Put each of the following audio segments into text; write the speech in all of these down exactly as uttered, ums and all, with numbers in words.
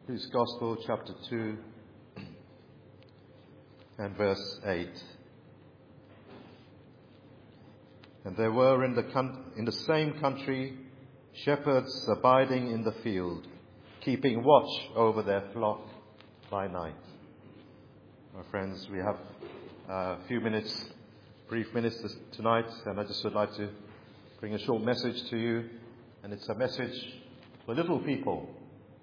Luke's Gospel, chapter two, and verse eight. And there were in the, con- in the same country shepherds abiding in the field, keeping watch over their flock by night. My friends, we have a few minutes, brief minutes tonight, and I just would like to bring a short message to you. And it's a message for little people,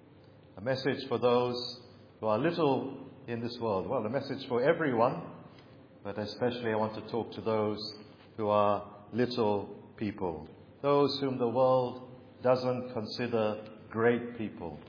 a message for those who are little in this world. Well, a message for everyone, but especially I want to talk to those who are little people, those whom the world doesn't consider great people,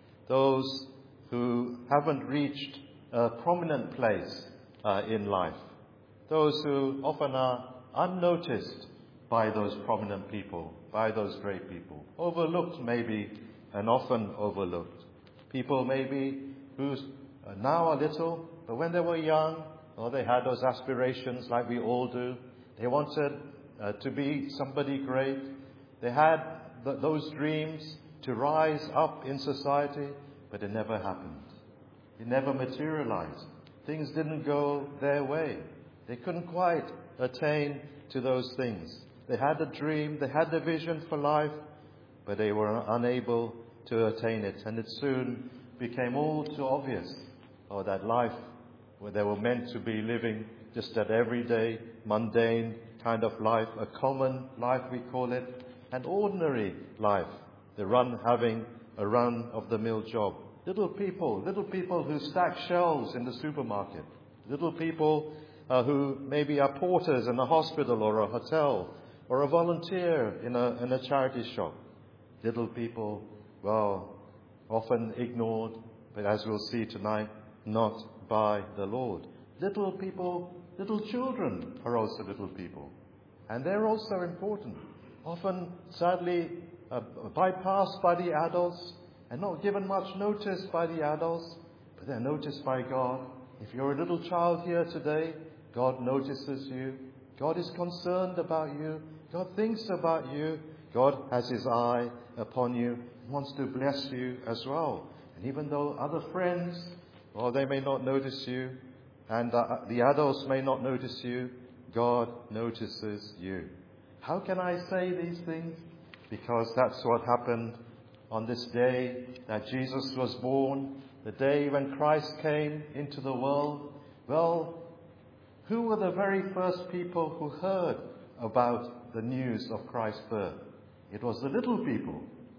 those who haven't reached a prominent place uh, in life, those who often are unnoticed by those prominent people, by those great people, overlooked maybe, and often overlooked. People maybe who now are little, but when they were young, or they had those aspirations like we all do, they wanted uh, to be somebody great. They had th- those dreams to rise up in society, but it never happened. It never materialized. Things didn't go their way. They couldn't quite attain to those things. They had a dream, they had a vision for life, but they were unable to attain it. And it soon became all too obvious oh, that life, where they were meant to be living just that everyday, mundane kind of life, a common life we call it, an ordinary life, the run having a run-of-the-mill job. Little people, little people who stack shelves in the supermarket, little people uh, who maybe are porters in a hospital or a hotel, or a volunteer in a, in a charity shop. Little people, well, often ignored, but as we'll see tonight, not by the Lord. Little people, little children are also little people. And they're also important. Often, sadly, uh, bypassed by the adults and not given much notice by the adults, but they're noticed by God. If you're a little child here today, God notices you. God is concerned about you. God thinks about you. God has his eye upon you and wants to bless you as well. And even though other friends, well, they may not notice you, and uh, the adults may not notice you, God notices you. How can I say these things? Because that's what happened on this day that Jesus was born, the day when Christ came into the world. Well, who were the very first people who heard about the news of Christ's birth? It was the little people.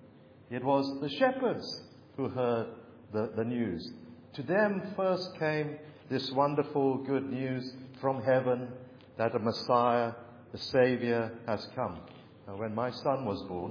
It was the shepherds who heard the, the news. To them first came this wonderful good news from heaven that a Messiah, the Saviour, has come. Now, when my son was born,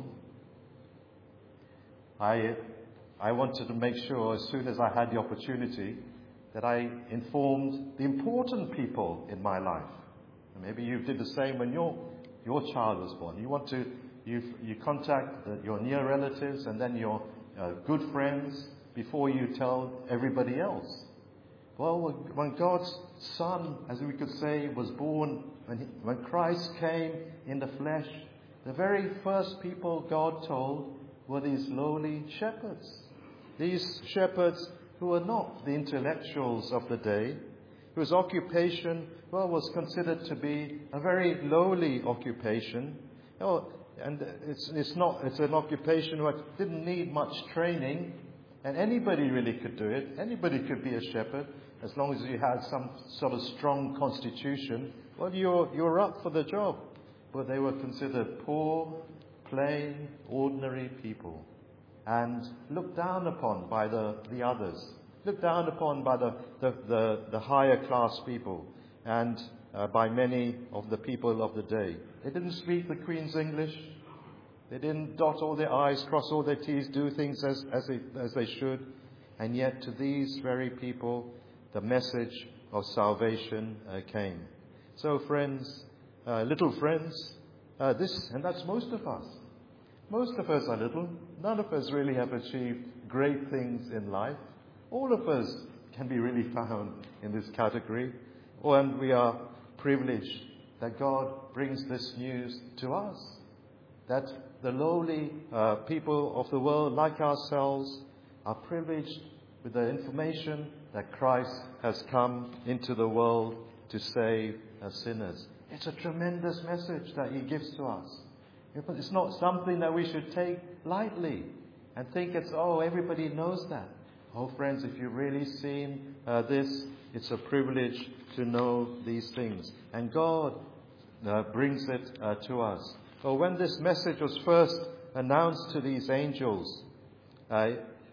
I, I wanted to make sure, as soon as I had the opportunity, that I informed the important people in my life. And maybe you did the same when your your child was born. You want to you you contact the, your near relatives and then your uh, good friends before you tell everybody else. Well, when God's Son, as we could say, was born, when he, when Christ came in the flesh, the very first people God told were these lowly shepherds. These shepherds who were not the intellectuals of the day, whose occupation, well, was considered to be a very lowly occupation. Oh, and it's, it's not, it's an occupation that didn't need much training, and anybody really could do it. Anybody could be a shepherd, as long as you had some sort of strong constitution. Well, you're, you're up for the job. But they were considered poor, plain, ordinary people, and looked down upon by the, the others, looked down upon by the, the, the, the higher class people, and uh, by many of the people of the day. They didn't speak the Queen's English. They didn't dot all their I's, cross all their T's, do things as, as, they, as they should. And yet to these very people, the message of salvation uh, came. So friends, uh, little friends, uh, this, and that's most of us. Most of us are little. None of us really have achieved great things in life. All of us can be really found in this category. Oh, and we are privileged that God brings this news to us. That the lowly uh, people of the world, like ourselves, are privileged with the information that Christ has come into the world to save sinners. It's a tremendous message that he gives to us. It's not something that we should take lightly and think it's, oh, everybody knows that. Oh, friends, if you've really seen uh, this, it's a privilege to know these things. And God uh, brings it uh, to us. So when this message was first announced to these angels, uh,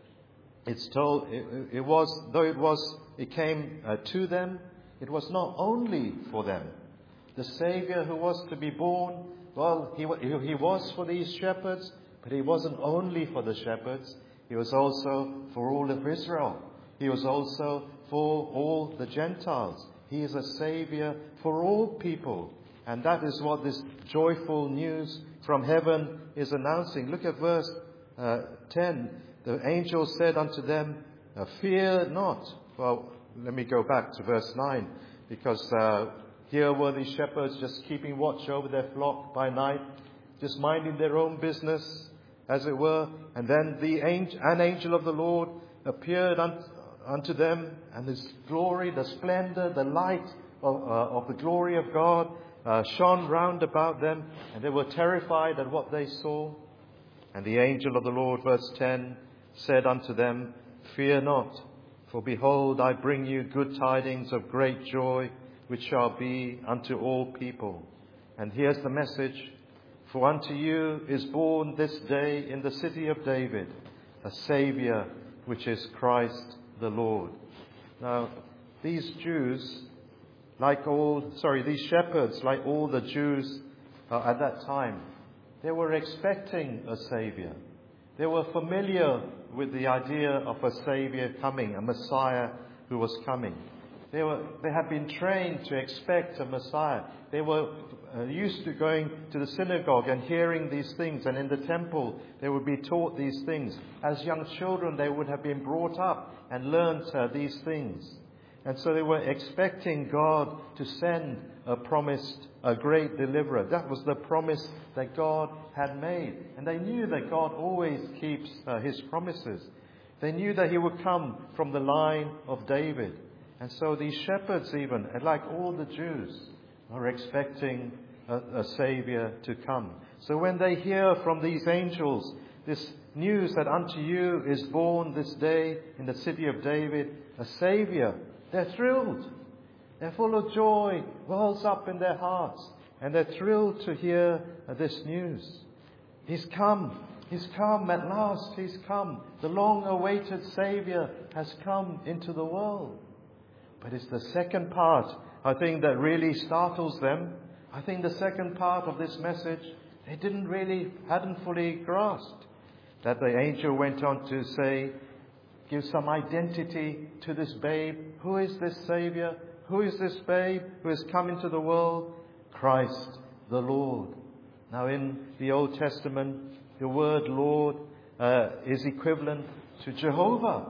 it's told, it, it was, though it was, it came uh, to them, it was not only for them. The Savior who was to be born, well, he, he was for these shepherds, but he wasn't only for the shepherds. He was also for all of Israel. He was also for all the Gentiles. He is a Savior for all people. And that is what this joyful news from heaven is announcing. Look at verse uh, ten. The angel said unto them, fear not. Well, let me go back to verse nine, because uh, here were these shepherds just keeping watch over their flock by night, just minding their own business, as it were. And then the angel, an angel of the Lord appeared unto, unto them, and his glory, the splendor, the light of, uh, of the glory of God uh, shone round about them, and they were terrified at what they saw. And the angel of the Lord, verse ten, said unto them, fear not, for behold, I bring you good tidings of great joy, which shall be unto all people. And here's the message. For unto you is born this day in the city of David a Saviour, which is Christ the Lord. Now, these Jews, like all, sorry, these shepherds, like all the Jews uh, at that time, they were expecting a Saviour. They were familiar with the idea of a Saviour coming, a Messiah who was coming. They were, they had been trained to expect a Messiah. They were uh, used to going to the synagogue and hearing these things, and in the temple they would be taught these things. As young children, they would have been brought up and learnt uh, these things. And so they were expecting God to send a promised, a great deliverer. That was the promise that God had made. And they knew that God always keeps uh, his promises. They knew that he would come from the line of David. And so these shepherds even, and like all the Jews, are expecting a, a Saviour to come. So when they hear from these angels this news that unto you is born this day in the city of David a Saviour, they're thrilled. They're full of joy, wells up in their hearts. And they're thrilled to hear uh, this news. He's come. He's come at last. He's come. The long-awaited Saviour has come into the world. But it's the second part, I think, that really startles them. I think the second part of this message, they didn't really, hadn't fully grasped. That the angel went on to say, give some identity to this babe. Who is this Saviour? Who is this babe who has come into the world? Christ the Lord. Now in the Old Testament, the word Lord uh, is equivalent to Jehovah,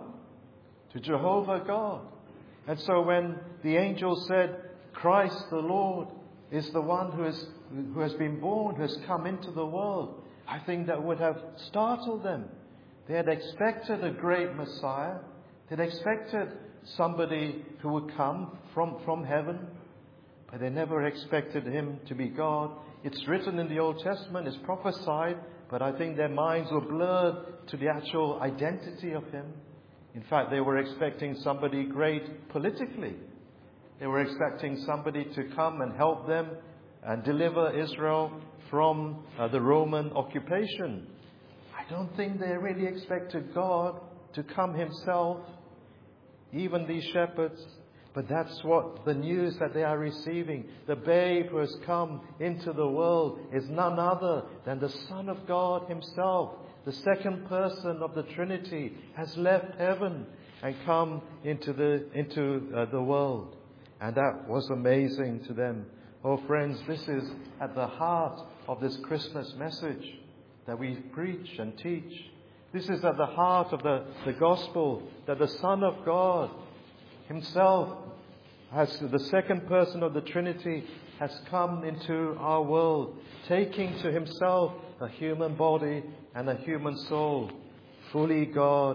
to Jehovah God. And so when the angel said, Christ the Lord is the one who, is, who has been born, who has come into the world, I think that would have startled them. They had expected a great Messiah. They had expected somebody who would come from, from heaven, but they never expected him to be God. It's written in the Old Testament, it's prophesied, but I think their minds were blurred to the actual identity of him. In fact, they were expecting somebody great politically. They were expecting somebody to come and help them and deliver Israel from uh, the Roman occupation. I don't think they really expected God to come himself, even these shepherds. But that's what the news that they are receiving. The babe who has come into the world is none other than the Son of God himself. The second person of the Trinity has left heaven and come into the, into uh, the world. And that was amazing to them. Oh friends, this is at the heart of this Christmas message that we preach and teach. This is at the heart of the, the gospel, that the Son of God himself, as the second person of the Trinity, has come into our world, taking to himself a human body and a human soul, fully God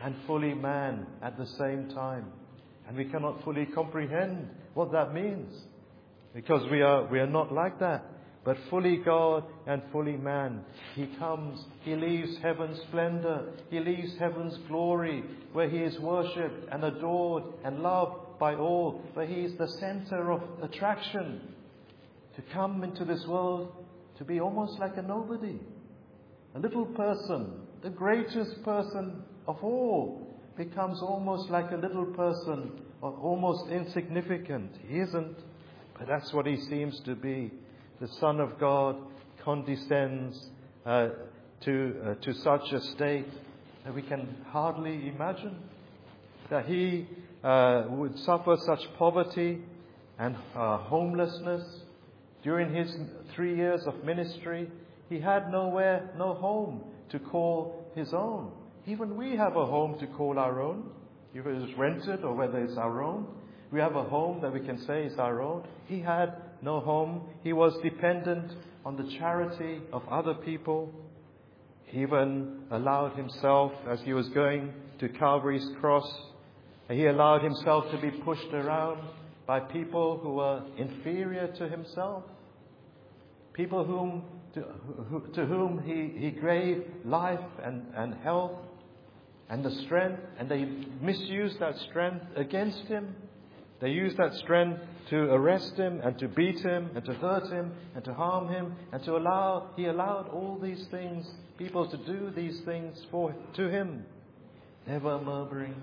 and fully man at the same time. And we cannot fully comprehend what that means, because we are, we are not like that. But fully God and fully man. He comes, He leaves heaven's splendor, He leaves heaven's glory, where He is worshipped and adored and loved by all, where He is the center of attraction, to come into this world to be almost like a nobody, a little person. The greatest person of all becomes almost like a little person, or almost insignificant. He isn't, but that's what He seems to be. The Son of God condescends uh, to uh, to such a state that we can hardly imagine that He uh, would suffer such poverty and uh, homelessness. During His three years of ministry, He had nowhere, no home to call His own. Even we have a home to call our own, whether it's rented or whether it's our own. We have a home that we can say is our own. He had no home. He was dependent on the charity of other people. He even allowed Himself, as He was going to Calvary's cross, He allowed Himself to be pushed around by people who were inferior to Himself. People whom, to, who, to whom he, he gave life and, and health and the strength, and they misused that strength against Him. They used that strength to arrest Him and to beat Him and to hurt Him and to harm Him, and to allow, He allowed all these things, people to do these things for to Him. Never murmuring,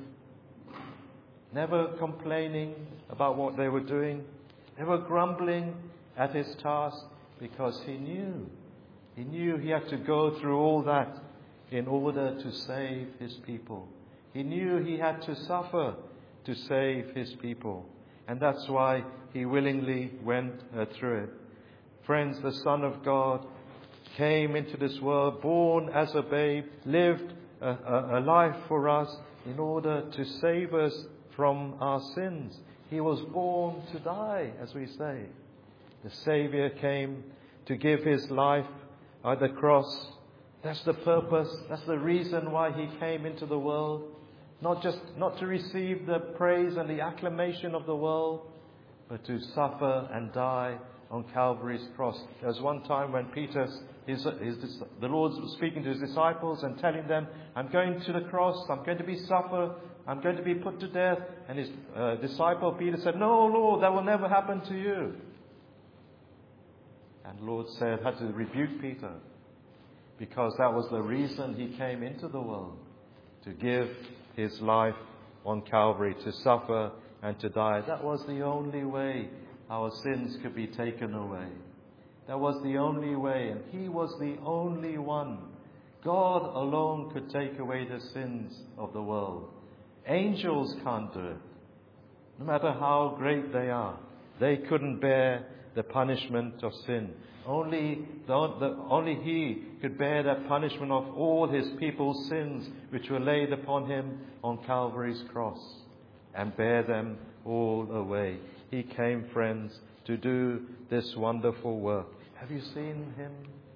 never complaining about what they were doing, never grumbling at His task, because He knew, He knew He had to go through all that in order to save His people. He knew He had to suffer to save His people. And that's why He willingly went uh, through it. Friends, the Son of God came into this world, born as a babe, lived a, a, a life for us in order to save us from our sins. He was born to die, as we say. The Saviour came to give His life at the cross. That's the purpose, that's the reason why He came into the world. Not just, not to receive the praise and the acclamation of the world, but to suffer and die on Calvary's cross. There was one time when Peter, his, his, the Lord was speaking to His disciples and telling them, I'm going to the cross, I'm going to be suffer, I'm going to be put to death. And His uh, disciple Peter said, no, Lord, that will never happen to you. And the Lord said, had to rebuke Peter, because that was the reason He came into the world, to give His life on Calvary, to suffer and to die. That was the only way our sins could be taken away. That was the only way, and He was the only one. God alone could take away the sins of the world. Angels can't do it. No matter how great they are, they couldn't bear the punishment of sin. Only, the, the, only He could bear that punishment of all His people's sins, which were laid upon Him on Calvary's cross, and bear them all away. He came, friends, to do this wonderful work. Have you seen Him?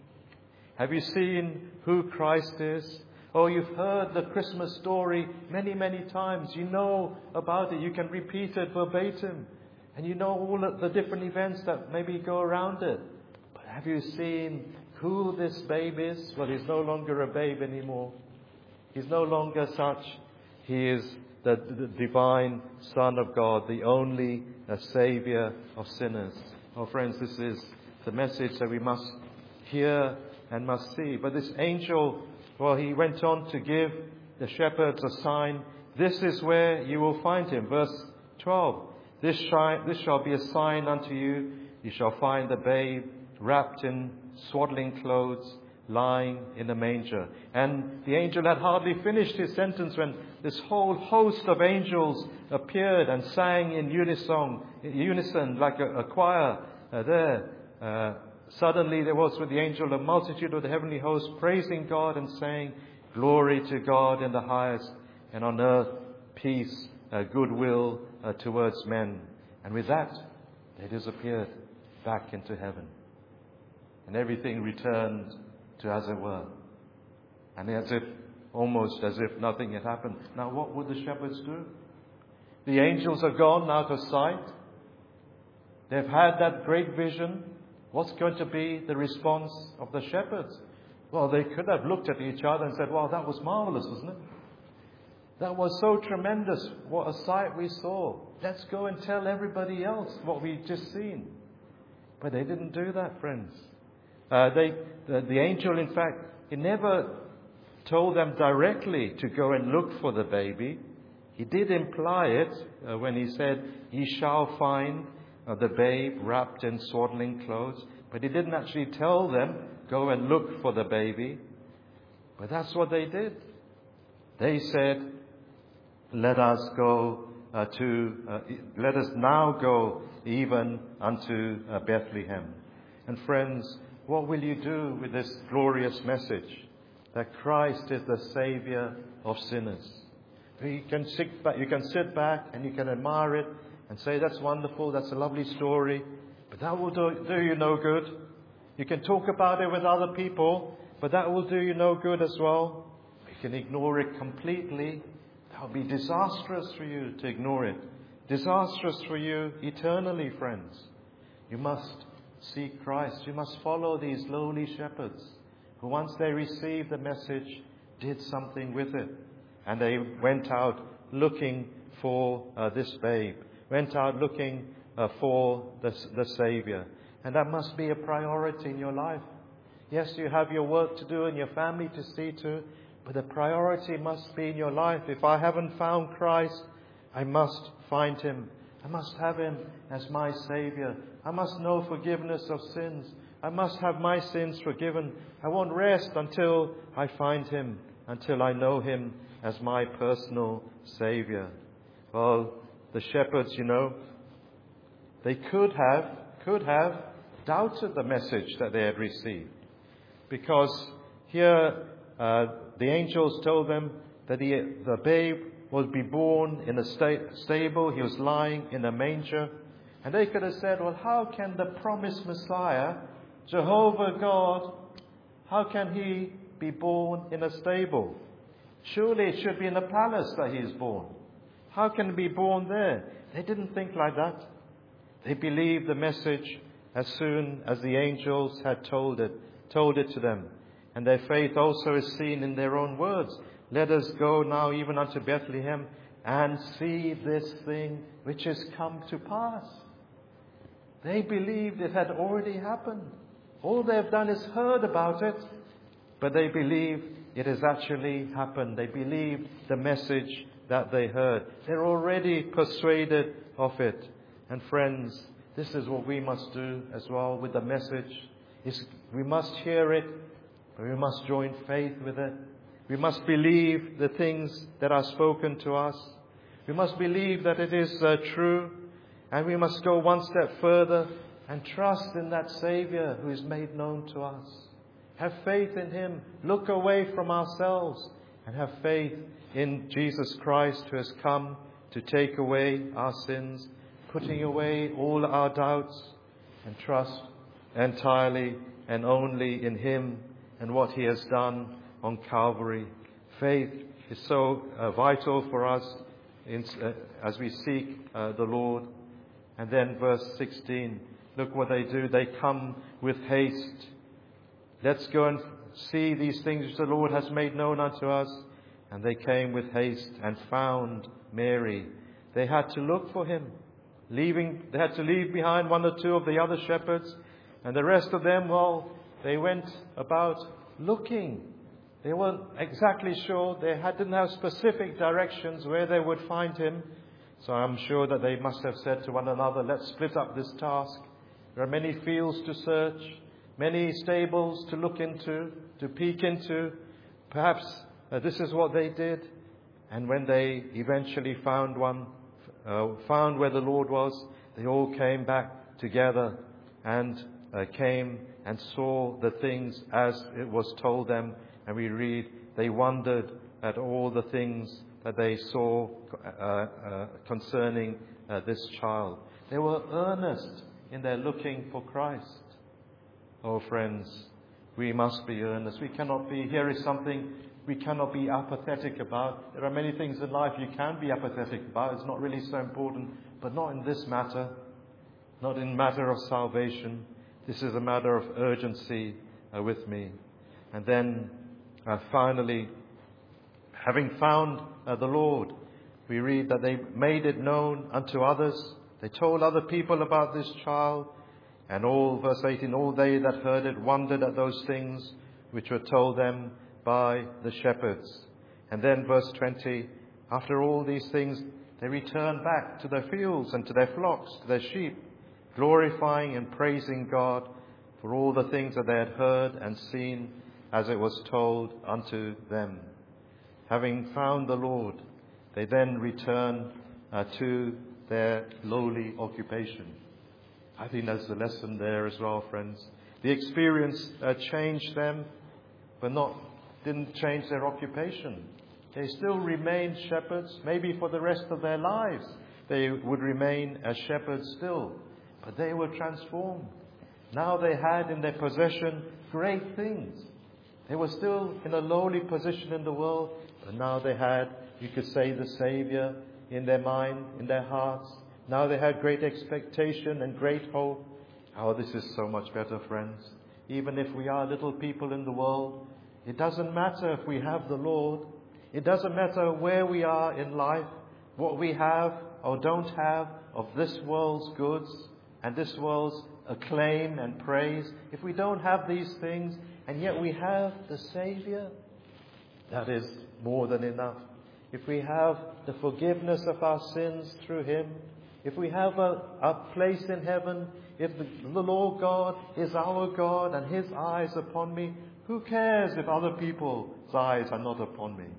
Have you seen who Christ is? Oh, you've heard the Christmas story many, many times. You know about it. You can repeat it verbatim. And you know all of the different events that maybe go around it. But have you seen who this babe is? Well, He's no longer a babe anymore. He's no longer such. He is the, the divine Son of God, the only uh, Saviour of sinners. Oh, friends, this is the message that we must hear and must see. But this angel, well, he went on to give the shepherds a sign. This is where you will find Him. Verse twelve. This, shi- this shall be a sign unto you. You shall find the babe wrapped in swaddling clothes, lying in a manger. And the angel had hardly finished his sentence when this whole host of angels appeared and sang in unison, in unison like a, a choir uh, there. Uh, suddenly there was with the angel a multitude of the heavenly host praising God and saying, Glory to God in the highest, and on earth peace, uh, goodwill uh, towards men. And with that, they disappeared back into heaven. And everything returned to as it were. And as if almost as if nothing had happened. Now what would the shepherds do? The angels are gone out of sight. They've had that great vision. What's going to be the response of the shepherds? Well, they could have looked at each other and said, "Wow, that was marvelous, wasn't it? That was so tremendous. What a sight we saw. Let's go and tell everybody else what we've just seen." But they didn't do that, friends. Uh, they, the, the angel, in fact, he never told them directly to go and look for the baby. He did imply it uh, when he said, "Ye shall find uh, the babe wrapped in swaddling clothes." But he didn't actually tell them, "Go and look for the baby." But that's what they did. They said, "Let us go uh, to, uh, let us now go even unto uh, Bethlehem." And friends, what will you do with this glorious message that Christ is the Savior of sinners? You can sit back, you can sit back and you can admire it and say, "That's wonderful, that's a lovely story," but that will do, do you no good. You can talk about it with other people, but that will do you no good as well. You can ignore it completely. That will be disastrous for you to ignore it. Disastrous for you eternally, friends. You must seek Christ. You must follow these lowly shepherds who, once they received the message, did something with it. And they went out looking for uh, this babe, went out looking uh, for the, the Savior. And that must be a priority in your life. Yes, you have your work to do and your family to see to, but the priority must be in your life. If I haven't found Christ, I must find Him. I must have Him as my Savior. I must know forgiveness of sins. I must have my sins forgiven. I won't rest until I find Him, until I know Him as my personal Savior. Well, the shepherds, you know, they could have, could have doubted the message that they had received. Because here uh, the angels told them that the, the babe would be born in a sta- stable. He was lying in a manger. And they could have said, "Well, how can the promised Messiah, Jehovah God, how can He be born in a stable? Surely it should be in a palace that He is born. How can He be born there?" They didn't think like that. They believed the message as soon as the angels had told it, told it to them. And their faith also is seen in their own words. "Let us go now even unto Bethlehem and see this thing which has come to pass." They believed it had already happened. All they have done is heard about it, but they believe it has actually happened. They believe the message that they heard. They're already persuaded of it. And friends, this is what we must do as well with the message. Is we must hear it, but we must join faith with it. We must believe the things that are spoken to us. We must believe that it is uh, true. And we must go one step further and trust in that Savior who is made known to us. Have faith in Him. Look away from ourselves and have faith in Jesus Christ, who has come to take away our sins, putting away all our doubts, and trust entirely and only in Him and what He has done on Calvary. Faith is so uh, vital for us in, uh, as we seek uh, the Lord. And then verse sixteen, look what they do. They come with haste. Let's go and see these things which the Lord has made known unto us. And they came with haste and found Mary. They had to look for Him. Leaving, they had to leave behind one or two of the other shepherds. And the rest of them, well, they went about looking. They weren't exactly sure. They had, didn't have specific directions where they would find Him. So I'm sure that they must have said to one another, "Let's split up this task. There are many fields to search, many stables to look into, to peek into. Perhaps uh, this is what they did." And when they eventually found one, uh, found where the Lord was, they all came back together and uh, came and saw the things as it was told them. And we read, they wondered at all the things that they saw uh, uh, concerning uh, this child. They were earnest in their looking for Christ. Oh, friends, we must be earnest. We cannot be, here is something we cannot be apathetic about. There are many things in life you can be apathetic about. It's not really so important, but not in this matter. Not in matter of salvation. This is a matter of urgency uh, with me. And then uh, finally, having found uh, the Lord, we read that they made it known unto others. They told other people about this child. And all, verse eighteen, all they that heard it wondered at those things which were told them by the shepherds. And then verse twenty, after all these things, they returned back to their fields and to their flocks, to their sheep, glorifying and praising God for all the things that they had heard and seen as it was told unto them. Having found the Lord, they then return uh, to their lowly occupation. I think that's the lesson there as well, friends. The experience uh, changed them, but not didn't change their occupation. They still remained shepherds. Maybe for the rest of their lives they would remain as shepherds still. But they were transformed. Now they had in their possession great things. They were still in a lowly position in the world, but now they had, you could say, the Saviour in their mind, in their hearts. Now they had great expectation and great hope. Oh, this is so much better, friends. Even if we are little people in the world, it doesn't matter if we have the Lord. It doesn't matter where we are in life, what we have or don't have of this world's goods and this world's acclaim and praise. If we don't have these things, and yet we have the Saviour, that is more than enough. If we have the forgiveness of our sins through Him, if we have a, a place in heaven, if the, the Lord God is our God and His eyes upon me, who cares if other people's eyes are not upon me?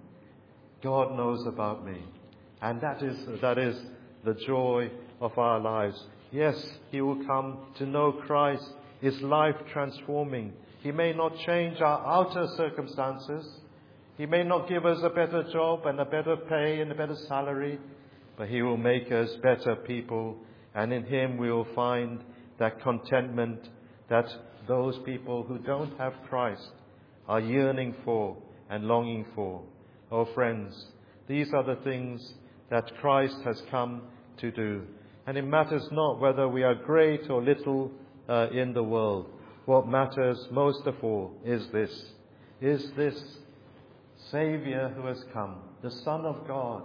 God knows about me. And that is, that is the joy of our lives. Yes, He will come to know Christ, His life transforming. He may not change our outer circumstances. He may not give us a better job and a better pay and a better salary, but He will make us better people. And in Him we will find that contentment that those people who don't have Christ are yearning for and longing for. Oh friends, these are the things that Christ has come to do. And it matters not whether we are great or little uh, in the world. What matters most of all is this. Is this Saviour who has come, the Son of God.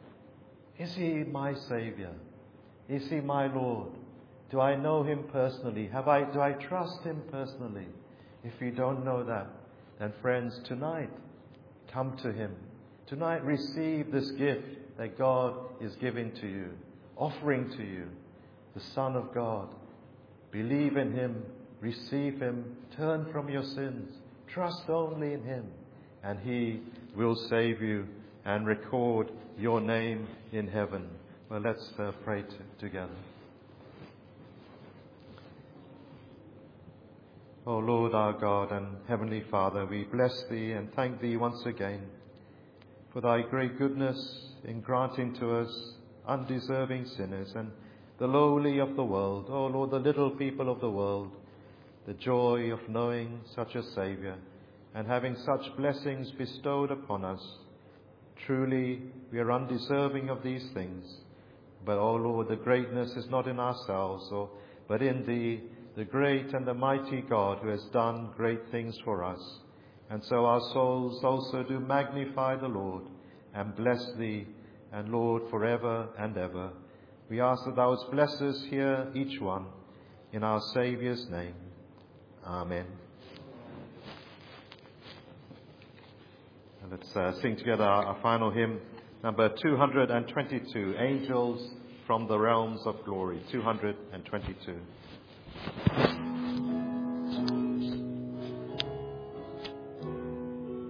Is He my Saviour? Is He my Lord? Do I know Him personally? Have I, do I trust Him personally? If you don't know that, then friends, tonight, come to Him. Tonight, receive this gift that God is giving to you, offering to you, the Son of God. Believe in Him, receive Him, turn from your sins, trust only in Him, and He will save you and record your name in heaven. Well, let's uh, pray t- together. O Lord our God and Heavenly Father, we bless Thee and thank Thee once again for Thy great goodness in granting to us undeserving sinners and the lowly of the world, O Lord, the little people of the world, the joy of knowing such a Saviour and having such blessings bestowed upon us. Truly, we are undeserving of these things. But, O Lord, the greatness is not in ourselves, or, but in Thee, the great and the mighty God who has done great things for us. And so our souls also do magnify the Lord and bless Thee, and Lord, forever and ever. We ask that Thou wouldst bless us here, each one, in our Saviour's name. Amen. And let's uh, sing together our, our final hymn, number two hundred twenty-two, Angels from the Realms of Glory, two hundred twenty-two.